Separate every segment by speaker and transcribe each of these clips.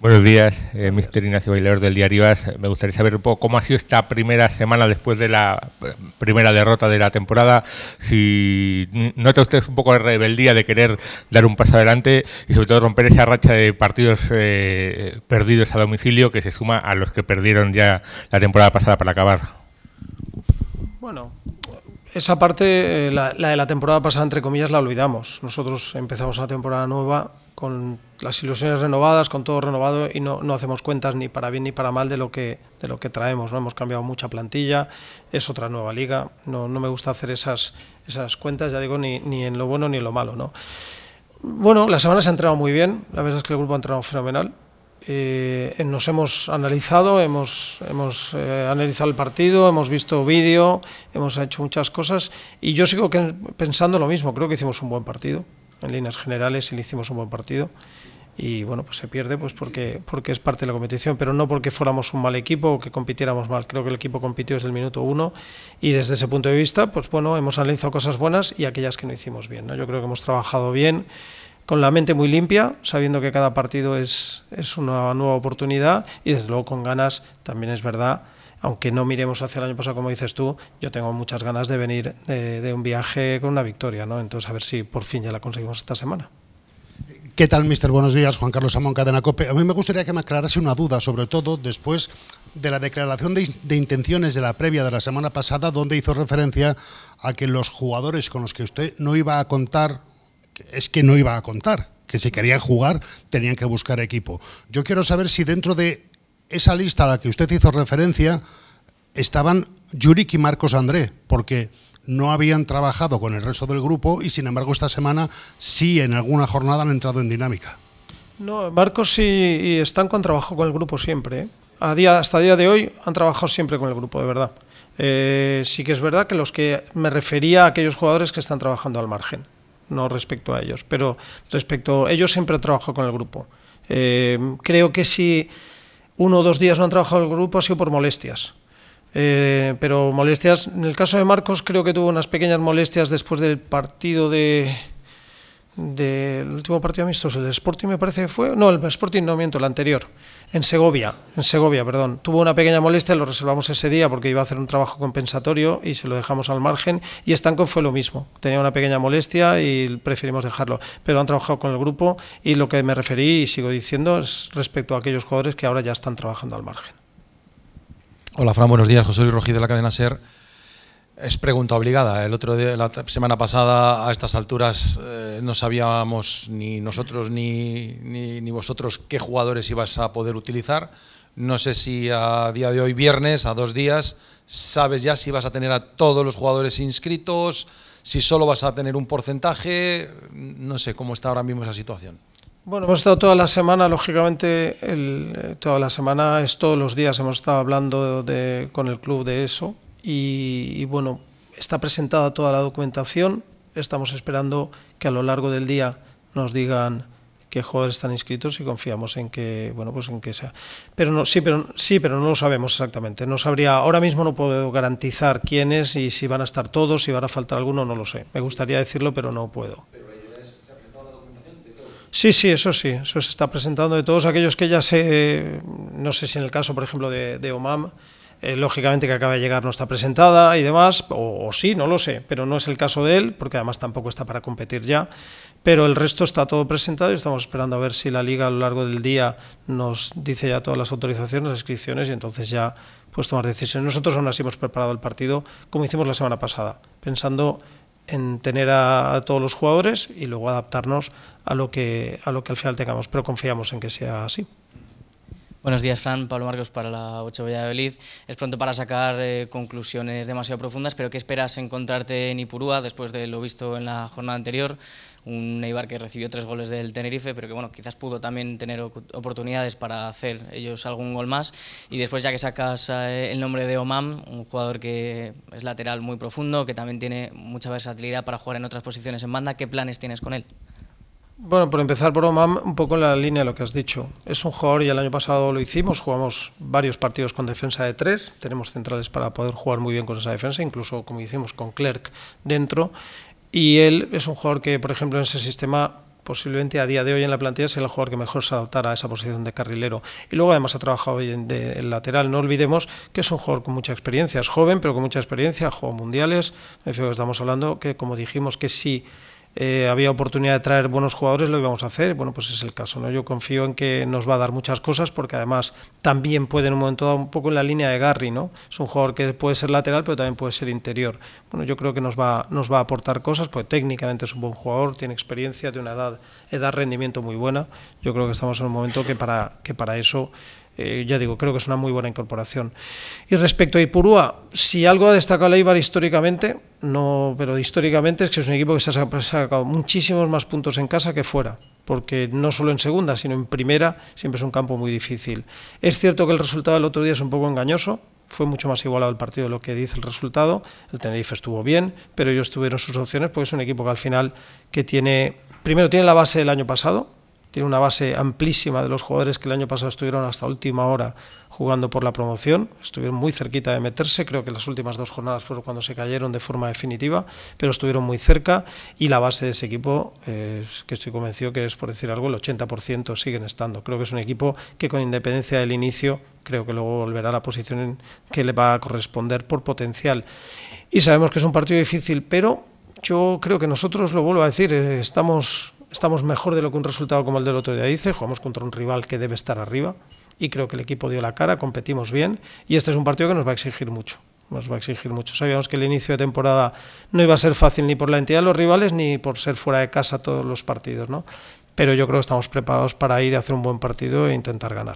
Speaker 1: Buenos días, Mr. Ignacio Bailador del Diario AS. Me gustaría saber un poco cómo ha sido esta primera semana después de la primera derrota de la temporada. Si nota usted un poco de rebeldía de querer dar un paso adelante y sobre todo romper esa racha de partidos perdidos a domicilio que se suma a los que perdieron ya la temporada pasada para acabar.
Speaker 2: Bueno, esa parte, la de la temporada pasada, entre comillas, la olvidamos. Nosotros empezamos una temporada nueva con las ilusiones renovadas, con todo renovado, y no hacemos cuentas ni para bien ni para mal de lo que traemos, ¿no? Hemos cambiado mucha plantilla, es otra nueva liga, no me gusta hacer esas cuentas, ya digo, ni en lo bueno ni en lo malo, ¿no? Bueno, la semana se ha entrenado muy bien, la verdad es que el grupo ha entrenado fenomenal. Nos hemos analizado, hemos analizado el partido, hemos visto vídeo, hemos hecho muchas cosas y yo sigo pensando lo mismo. Creo que hicimos un buen partido, en líneas generales le hicimos un buen partido y bueno, pues se pierde pues porque es parte de la competición, pero no porque fuéramos un mal equipo o que compitiéramos mal. Creo que el equipo compitió desde el minuto 1 y desde ese punto de vista, pues bueno, hemos analizado cosas buenas y aquellas que no hicimos bien, ¿no? Yo creo que hemos trabajado bien, con la mente muy limpia, sabiendo que cada partido es una nueva oportunidad y desde luego con ganas, también es verdad, aunque no miremos hacia el año pasado como dices tú, yo tengo muchas ganas de venir de un viaje con una victoria, ¿no? Entonces a ver si por fin ya la conseguimos esta semana.
Speaker 3: ¿Qué tal, mister? Buenos días, Juan Carlos Amón, Cadena COPE. A mí me gustaría que me aclarase una duda, sobre todo después de la declaración de intenciones de la previa de la semana pasada, donde hizo referencia a que los jugadores con los que usted no iba a contar, que si querían jugar tenían que buscar equipo. Yo quiero saber si dentro de esa lista a la que usted hizo referencia estaban Juric y Marcos André, porque no habían trabajado con el resto del grupo y sin embargo esta semana sí en alguna jornada han entrado en dinámica.
Speaker 2: No, Marcos y están con trabajo con el grupo siempre, ¿eh? Hasta el día de hoy han trabajado siempre con el grupo, de verdad. Sí que es verdad que los que me refería a aquellos jugadores que están trabajando al margen, no respecto a ellos, pero respecto a ellos siempre he trabajado con el grupo. Creo que si 1 o 2 días no han trabajado en el grupo ha sido por molestias. Pero molestias, en el caso de Marcos creo que tuvo unas pequeñas molestias después del partido del último partido amistoso, el Sporting me parece que fue, no, el Sporting no miento, el anterior, en Segovia, perdón, tuvo una pequeña molestia, lo reservamos ese día porque iba a hacer un trabajo compensatorio y se lo dejamos al margen, y Stanco fue lo mismo, tenía una pequeña molestia y preferimos dejarlo, pero han trabajado con el grupo y lo que me referí y sigo diciendo es respecto a aquellos jugadores que ahora ya están trabajando al margen.
Speaker 4: Hola Fran, buenos días, José Luis Rojí de la cadena SER. Es pregunta obligada. El otro día, la semana pasada, a estas alturas no sabíamos ni nosotros ni vosotros qué jugadores ibas a poder utilizar. No sé si a día de hoy, viernes, a 2 días, sabes ya si vas a tener a todos los jugadores inscritos, si solo vas a tener un porcentaje. No sé cómo está ahora mismo esa situación.
Speaker 2: Bueno, hemos estado toda la semana, lógicamente, toda la semana es todos los días, hemos estado hablando con el club de eso y bueno, está presentada toda la documentación, estamos esperando que a lo largo del día nos digan qué jugadores están inscritos y confiamos en que, bueno, pues en que sea. Pero no no lo sabemos exactamente, no sabría, ahora mismo no puedo garantizar quiénes y si van a estar todos, si van a faltar alguno, no lo sé. Me gustaría decirlo, pero no puedo. Sí, eso se está presentando de todos aquellos que ya no sé si en el caso, por ejemplo, de Omam, lógicamente que acaba de llegar no está presentada y demás, o sí, no lo sé, pero no es el caso de él, porque además tampoco está para competir ya, pero el resto está todo presentado y estamos esperando a ver si la Liga a lo largo del día nos dice ya todas las autorizaciones, las inscripciones y entonces ya pues tomar decisiones. Nosotros aún así hemos preparado el partido como hicimos la semana pasada, pensando en tener a todos los jugadores y luego adaptarnos a lo que al final tengamos, pero confiamos en que sea así.
Speaker 5: Buenos días, Fran. Pablo Marcos para la 8 Valladolid. Es pronto para sacar conclusiones demasiado profundas, pero ¿qué esperas encontrarte en Ipurúa después de lo visto en la jornada anterior? Un Eibar que recibió 3 goles del Tenerife, pero que bueno, quizás pudo también tener oportunidades para hacer ellos algún gol más. Y después, ya que sacas el nombre de Omam, un jugador que es lateral muy profundo, que también tiene mucha versatilidad para jugar en otras posiciones en banda, ¿qué planes tienes con él?
Speaker 2: Bueno, por empezar por Omam, un poco en la línea de lo que has dicho. Es un jugador, y el año pasado lo hicimos, jugamos varios partidos con defensa de 3, tenemos centrales para poder jugar muy bien con esa defensa, incluso como hicimos con Clerc dentro, y él es un jugador que, por ejemplo, en ese sistema posiblemente a día de hoy en la plantilla sea el jugador que mejor se adaptara a esa posición de carrilero. Y luego además ha trabajado bien el lateral. No olvidemos que es un jugador con mucha experiencia, es joven pero con mucha experiencia, ha jugado mundiales. En fin, estamos hablando que, como dijimos, que sí había oportunidad de traer buenos jugadores, lo íbamos a hacer. Bueno, pues es el caso, ¿no? Yo confío en que nos va a dar muchas cosas, porque además también puede en un momento dado, un poco en la línea de Garri, ¿no? Es un jugador que puede ser lateral pero también puede ser interior. Bueno, yo creo que nos va a aportar cosas, pues técnicamente es un buen jugador, tiene experiencia, tiene una edad rendimiento muy buena. Yo creo que estamos en un momento que para eso, ya digo, creo que es una muy buena incorporación. Y respecto a Ipurúa, si algo ha destacado el Eibar históricamente, no, pero históricamente es que es un equipo que se ha sacado muchísimos más puntos en casa que fuera, porque no solo en segunda, sino en primera siempre es un campo muy difícil. Es cierto que el resultado del otro día es un poco engañoso, fue mucho más igualado el partido de lo que dice el resultado. El Tenerife estuvo bien, pero ellos tuvieron sus opciones, porque es un equipo que al final primero tiene la base del año pasado, tiene una base amplísima de los jugadores que el año pasado estuvieron hasta última hora jugando por la promoción, estuvieron muy cerquita de meterse, creo que las últimas 2 jornadas fueron cuando se cayeron de forma definitiva, pero estuvieron muy cerca, y la base de ese equipo, que estoy convencido que es, por decir algo, el 80% siguen estando. Creo que es un equipo que, con independencia del inicio, creo que luego volverá a la posición en que le va a corresponder por potencial. Y sabemos que es un partido difícil, pero yo creo que nosotros, lo vuelvo a decir, estamos mejor de lo que un resultado como el del otro día dice. Jugamos contra un rival que debe estar arriba y creo que el equipo dio la cara, competimos bien, y este es un partido que nos va a exigir mucho. Sabíamos que el inicio de temporada no iba a ser fácil, ni por la entidad de los rivales ni por ser fuera de casa todos los partidos, ¿no? Pero yo creo que estamos preparados para ir a hacer un buen partido e intentar ganar.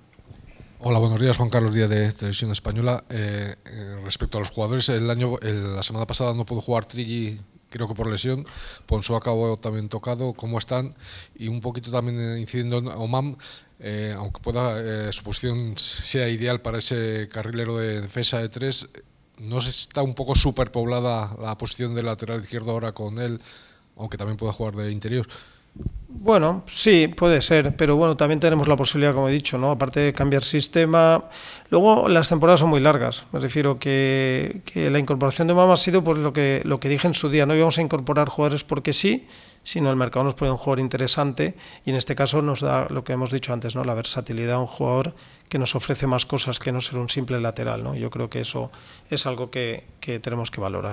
Speaker 6: Hola, buenos días, Juan Carlos Díaz de Televisión Española. Respecto a los jugadores, la semana pasada no pudo jugar Trilli, creo que por lesión. Ponso acabó también tocado. ¿Cómo están? Y un poquito también incidiendo en Oman, aunque su posición sea ideal para ese carrilero de defensa de 3, ¿no está un poco superpoblada la posición del lateral izquierdo ahora con él, aunque también pueda jugar de interior?
Speaker 2: Bueno, sí, puede ser, pero bueno, también tenemos la posibilidad, como he dicho, ¿no? Aparte de cambiar sistema. Luego, las temporadas son muy largas. Me refiero que la incorporación de Mama ha sido por lo que dije en su día. No íbamos a incorporar jugadores porque sí, sino el mercado nos pone un jugador interesante, y en este caso nos da lo que hemos dicho antes, ¿no? La versatilidad, un jugador que nos ofrece más cosas que no ser un simple lateral, ¿no? Yo creo que eso es algo que tenemos que valorar.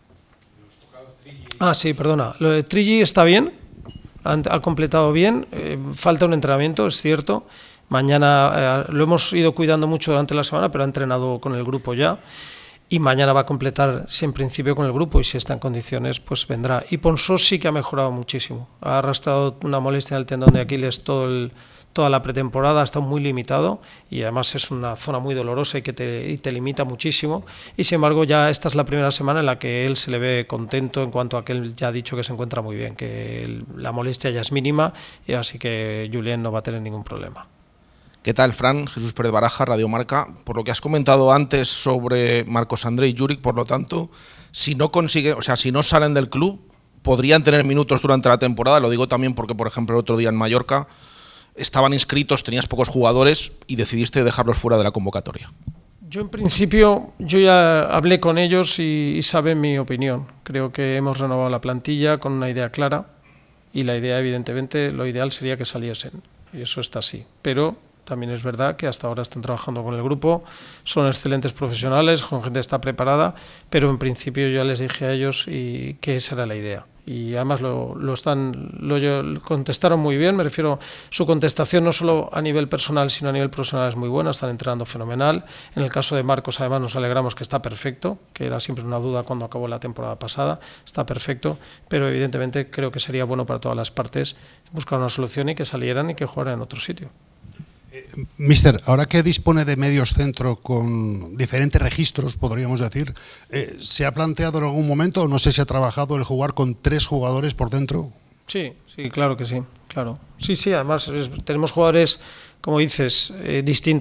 Speaker 2: Sí, perdona. Lo de Trilli está bien. Ha completado bien, falta un entrenamiento, es cierto. Mañana lo hemos ido cuidando mucho durante la semana, pero ha entrenado con el grupo ya, y mañana va a completar, si en principio, con el grupo, y si está en condiciones, pues vendrá. Y Ponso sí que ha mejorado muchísimo, ha arrastrado una molestia en el tendón de Aquiles toda la pretemporada, ha estado muy limitado, y además es una zona muy dolorosa y que te limita muchísimo, y sin embargo ya esta es la primera semana en la que él se le ve contento, en cuanto a que él ya ha dicho que se encuentra muy bien, que la molestia ya es mínima, y así que Julián no va a tener ningún problema.
Speaker 7: ¿Qué tal, Fran? Jesús Pérez Baraja, Radio Marca. Por lo que has comentado antes sobre Marcos André y Juric, por lo tanto, si no salen del club, podrían tener minutos durante la temporada. Lo digo también porque, por ejemplo, el otro día en Mallorca estaban inscritos, tenías pocos jugadores y decidiste dejarlos fuera de la convocatoria.
Speaker 2: Yo, en principio, ya hablé con ellos y saben mi opinión. Creo que hemos renovado la plantilla con una idea clara, y la idea, evidentemente, lo ideal sería que saliesen, y eso está así. Pero también es verdad que hasta ahora están trabajando con el grupo, son excelentes profesionales, con gente que está preparada, pero en principio yo ya les dije a ellos que esa era la idea. Y además lo contestaron muy bien, me refiero, su contestación no solo a nivel personal, sino a nivel profesional es muy buena, están entrenando fenomenal. En el caso de Marcos, además, nos alegramos que está perfecto, que era siempre una duda cuando acabó la temporada pasada, está perfecto, pero evidentemente creo que sería bueno para todas las partes buscar una solución y que salieran y que jugaran en otro sitio.
Speaker 3: Mister, ahora que dispone de medios centro con diferentes registros, podríamos decir, ¿se ha planteado en algún momento, o no sé si ha trabajado, el jugar con 3 jugadores por dentro?
Speaker 2: Sí, claro que sí, claro. Sí, además tenemos jugadores, como dices, distintos.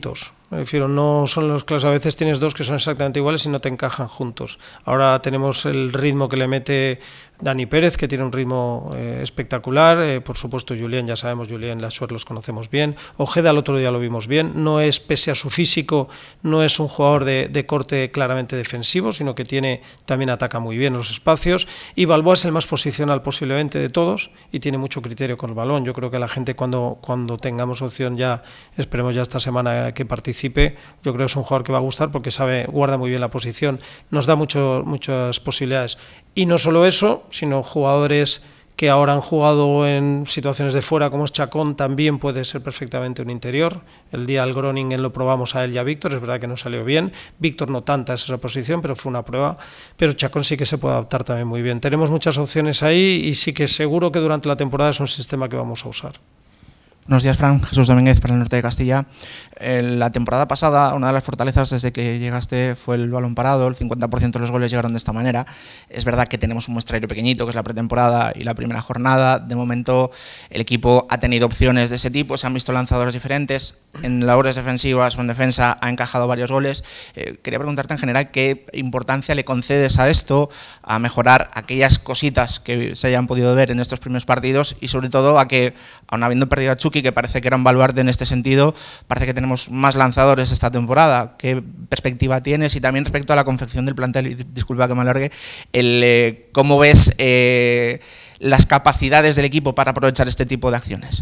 Speaker 2: Me refiero, no son los clases, a veces tienes dos que son exactamente iguales y no te encajan juntos. Ahora tenemos el ritmo que le mete Dani Pérez, que tiene un ritmo espectacular. Por supuesto, Julián, ya sabemos, Julián Lassuer los conocemos bien. Ojeda el otro día lo vimos bien. No es, pese a su físico, no es un jugador de corte claramente defensivo, sino que también ataca muy bien los espacios. Y Balboa es el más posicional posiblemente de todos y tiene mucho criterio con el balón. Yo creo que la gente cuando tengamos opción ya, esperemos ya esta semana que participe, yo creo que es un jugador que va a gustar porque guarda muy bien la posición, nos da muchas posibilidades. Y no solo eso, sino jugadores que ahora han jugado en situaciones de fuera, como es Chacón, también puede ser perfectamente un interior. El día del Groningen lo probamos a él y a Víctor, es verdad que no salió bien. Víctor no tanta es esa posición, pero fue una prueba. Pero Chacón sí que se puede adaptar también muy bien. Tenemos muchas opciones ahí y sí que seguro que durante la temporada es un sistema que vamos a usar.
Speaker 8: Buenos días, Fran. Jesús Domínguez para el Norte de Castilla. La temporada pasada, una de las fortalezas desde que llegaste fue el balón parado. El 50% de los goles llegaron de esta manera. Es verdad que tenemos un muestrario pequeñito, que es la pretemporada y la primera jornada. De momento, el equipo ha tenido opciones de ese tipo. Se han visto lanzadores diferentes. En labores defensivas o en defensa ha encajado varios goles. Quería preguntarte en general qué importancia le concedes a esto, a mejorar aquellas cositas que se hayan podido ver en estos primeros partidos y sobre todo a que, aun habiendo perdido a Chucky, que parece que era un baluarte en este sentido, parece que tenemos más lanzadores esta temporada. ¿Qué perspectiva tienes? Y también respecto a la confección del plantel, y disculpa que me alargue, ¿cómo ves las capacidades del equipo para aprovechar este tipo de acciones?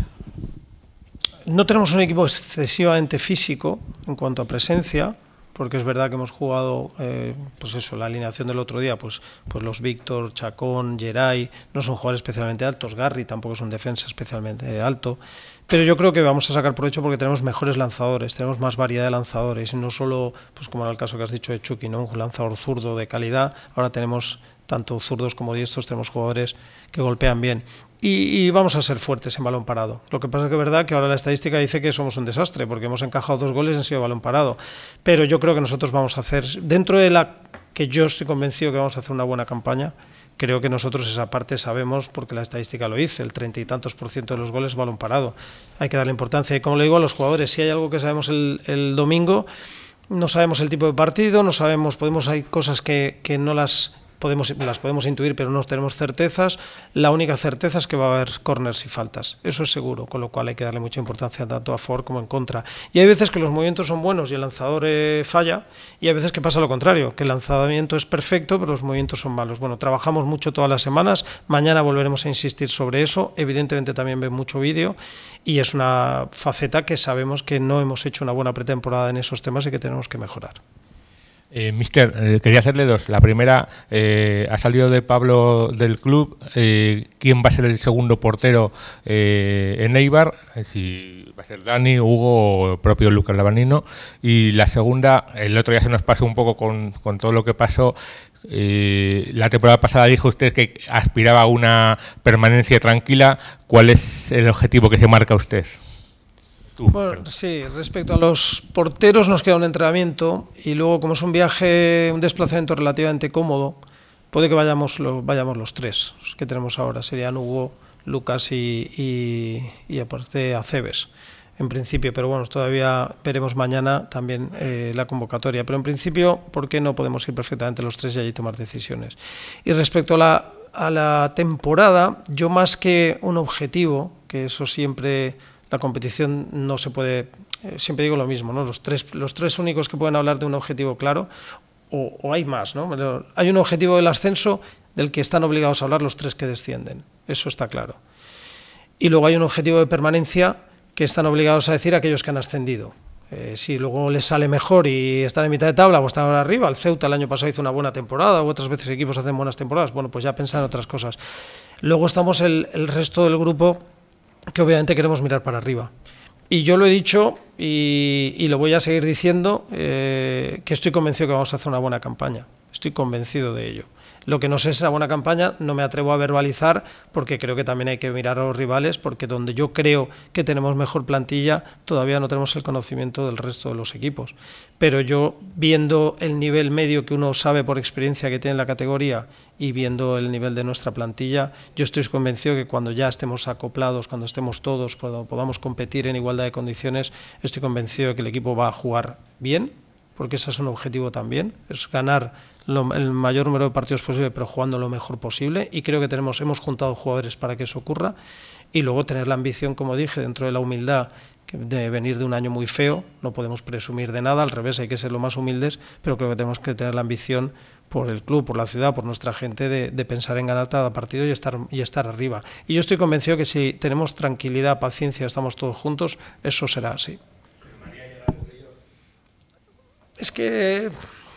Speaker 2: No tenemos un equipo excesivamente físico en cuanto a presencia, porque es verdad que hemos jugado, pues eso, la alineación del otro día, pues los Víctor, Chacón, Geray, no son jugadores especialmente altos, Garry tampoco es un defensa especialmente alto, pero yo creo que vamos a sacar provecho porque tenemos mejores lanzadores, tenemos más variedad de lanzadores, y no solo, pues como era el caso que has dicho de Chucky, ¿no? Un lanzador zurdo de calidad, ahora tenemos tanto zurdos como diestros, tenemos jugadores que golpean bien. Y vamos a ser fuertes en balón parado. Lo que pasa es que es verdad que ahora la estadística dice que somos un desastre, porque hemos encajado 2 goles y han sido balón parado. Pero yo creo que nosotros vamos a hacer, dentro de la que yo estoy convencido que vamos a hacer una buena campaña, creo que nosotros esa parte sabemos, porque la estadística lo dice, el 30 y tantos % de los goles es balón parado. Hay que darle importancia. Y como le digo a los jugadores, si hay algo que sabemos el domingo, no sabemos el tipo de partido, no sabemos, hay cosas que no las podemos intuir, pero no tenemos certezas. La única certeza es que va a haber corners y faltas, eso es seguro, con lo cual hay que darle mucha importancia tanto a favor como en contra. Y hay veces que los movimientos son buenos y el lanzador falla, y hay veces que pasa lo contrario, que el lanzamiento es perfecto pero los movimientos son malos. Bueno, trabajamos mucho todas las semanas, mañana volveremos a insistir sobre eso, evidentemente también ven mucho vídeo y es una faceta que sabemos que no hemos hecho una buena pretemporada en esos temas y que tenemos que mejorar.
Speaker 1: Mister, quería hacerle 2. La primera, ha salido de Pablo del club. ¿Quién va a ser el segundo portero en Eibar? Si va a ser Dani, Hugo o el propio Lucas Lavanino. Y la segunda, el otro día se nos pasó un poco con todo lo que pasó. La temporada pasada dijo usted que aspiraba a una permanencia tranquila. ¿Cuál es el objetivo que se marca usted?
Speaker 2: Bueno, sí, respecto a los porteros nos queda un entrenamiento y luego como es un desplazamiento relativamente cómodo, puede que vayamos los 3 que tenemos ahora, serían Hugo, Lucas y aparte Aceves en principio, pero bueno, todavía veremos mañana también la convocatoria, pero en principio, ¿por qué no podemos ir perfectamente los 3 y allí tomar decisiones? Y respecto a la temporada, yo más que un objetivo, que eso siempre... La competición no se puede, siempre digo lo mismo, ¿no? Los tres únicos que pueden hablar de un objetivo claro, o hay más, ¿no? Hay un objetivo del ascenso del que están obligados a hablar los 3 que descienden, eso está claro. Y luego hay un objetivo de permanencia que están obligados a decir aquellos que han ascendido. Si luego les sale mejor y están en mitad de tabla o están arriba, el Ceuta el año pasado hizo una buena temporada, u otras veces equipos hacen buenas temporadas, bueno, pues ya pensan en otras cosas. Luego estamos el resto del grupo, que obviamente queremos mirar para arriba. Y yo lo he dicho y lo voy a seguir diciendo, que estoy convencido que vamos a hacer una buena campaña. Estoy convencido de ello. Lo que no sé es la buena campaña, no me atrevo a verbalizar porque creo que también hay que mirar a los rivales, porque donde yo creo que tenemos mejor plantilla todavía no tenemos el conocimiento del resto de los equipos. Pero yo, viendo el nivel medio que uno sabe por experiencia que tiene la categoría y viendo el nivel de nuestra plantilla, yo estoy convencido que cuando ya estemos acoplados, cuando estemos todos, cuando podamos competir en igualdad de condiciones, estoy convencido de que el equipo va a jugar bien, porque ese es un objetivo también, es ganar el mayor número de partidos posible, pero jugando lo mejor posible, y creo que hemos juntado jugadores para que eso ocurra, y luego tener la ambición, como dije, dentro de la humildad, de venir de un año muy feo, no podemos presumir de nada, al revés, hay que ser lo más humildes, pero creo que tenemos que tener la ambición por el club, por la ciudad, por nuestra gente, de pensar en ganar cada partido y estar arriba. Y yo estoy convencido que si tenemos tranquilidad, paciencia, estamos todos juntos, eso será así. Es que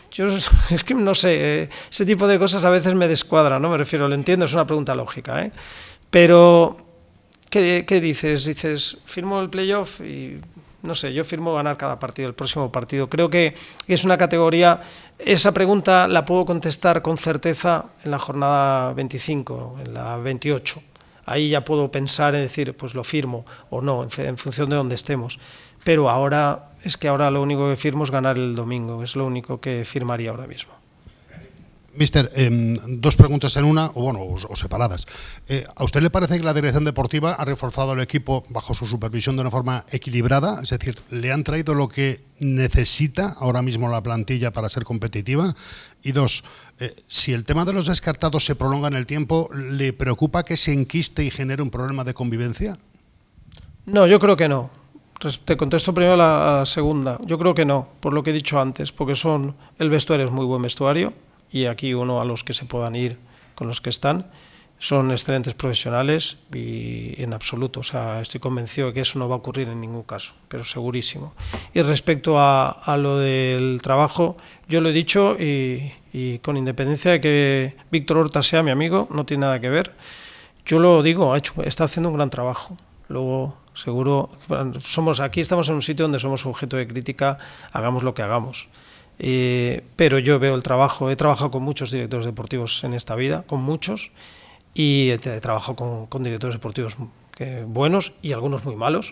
Speaker 2: no sé, ese tipo de cosas a veces me descuadran, ¿no? Me refiero, lo entiendo, es una pregunta lógica, ¿eh? Pero, ¿qué dices? Dices, firmo el playoff y, no sé, yo firmo ganar cada partido, el próximo partido. Creo que es una categoría, esa pregunta la puedo contestar con certeza en la jornada 25, en la 28. Ahí ya puedo pensar en decir, pues lo firmo o no, en función de donde estemos. Pero ahora lo único que firmo es ganar el domingo, es lo único que firmaría ahora mismo.
Speaker 3: Mister, dos preguntas en una, o separadas. ¿A usted le parece que la dirección deportiva ha reforzado al equipo bajo su supervisión de una forma equilibrada? Es decir, ¿le han traído lo que necesita ahora mismo la plantilla para ser competitiva? Y dos, si el tema de los descartados se prolonga en el tiempo, ¿le preocupa que se enquiste y genere un problema de convivencia?
Speaker 2: No, yo creo que no. Te contesto primero la segunda. Yo creo que no, por lo que he dicho antes, porque el vestuario es muy buen vestuario, y aquí uno a los que se puedan ir con los que están, son excelentes profesionales y en absoluto, o sea, estoy convencido de que eso no va a ocurrir en ningún caso, pero segurísimo. Y respecto a lo del trabajo, yo lo he dicho y con independencia de que Víctor Horta sea mi amigo, no tiene nada que ver, yo lo digo, está haciendo un gran trabajo. Luego, seguro, aquí estamos en un sitio donde somos objeto de crítica, hagamos lo que hagamos. Pero yo veo el trabajo, he trabajado con muchos directores deportivos en esta vida, con muchos, y he trabajado con directores deportivos buenos y algunos muy malos,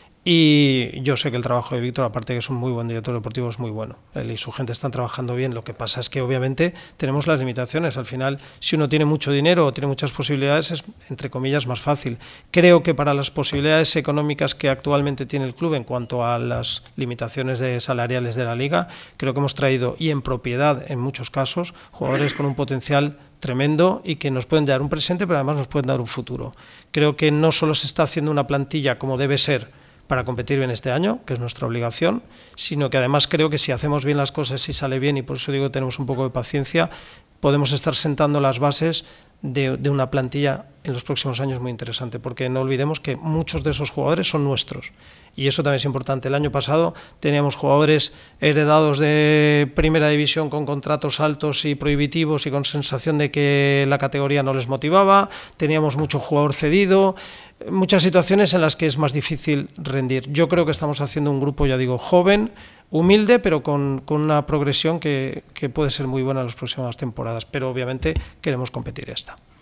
Speaker 2: y yo sé que el trabajo de Víctor, aparte de que es un muy buen director deportivo, es muy bueno. Él y su gente están trabajando bien. Lo que pasa es que obviamente tenemos las limitaciones. Al final, si uno tiene mucho dinero o tiene muchas posibilidades, es, entre comillas, más fácil. Creo que para las posibilidades económicas que actualmente tiene el club en cuanto a las limitaciones salariales de la liga, creo que hemos traído, y en propiedad en muchos casos, jugadores con un potencial tremendo y que nos pueden dar un presente, pero además nos pueden dar un futuro. Creo que no solo se está haciendo una plantilla como debe ser para competir bien este año, que es nuestra obligación, sino que además creo que si hacemos bien las cosas, si sale bien, y por eso digo que tenemos un poco de paciencia, podemos estar sentando las bases de una plantilla en los próximos años muy interesante, porque no olvidemos que muchos de esos jugadores son nuestros, y eso también es importante. El año pasado teníamos jugadores heredados de primera división con contratos altos y prohibitivos y con sensación de que la categoría no les motivaba, teníamos mucho jugador cedido, muchas situaciones en las que es más difícil rendir. Yo creo que estamos haciendo un grupo, ya digo, joven, humilde, pero con una progresión que puede ser muy buena en las próximas temporadas, pero obviamente queremos competir esta.